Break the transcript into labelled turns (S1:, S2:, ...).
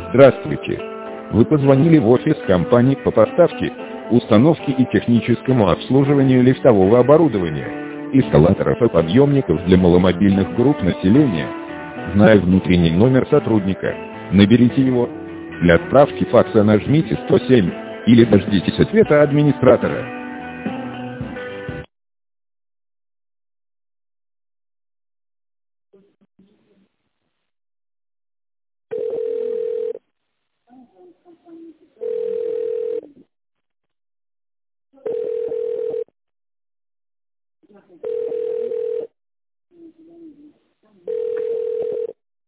S1: Здравствуйте. Вы позвонили в офис компании по поставке, установке и техническому обслуживанию лифтового оборудования, эскалаторов и подъемников для маломобильных групп населения. Зная внутренний номер сотрудника, наберите его. Для отправки факса нажмите 107 или дождитесь ответа администратора.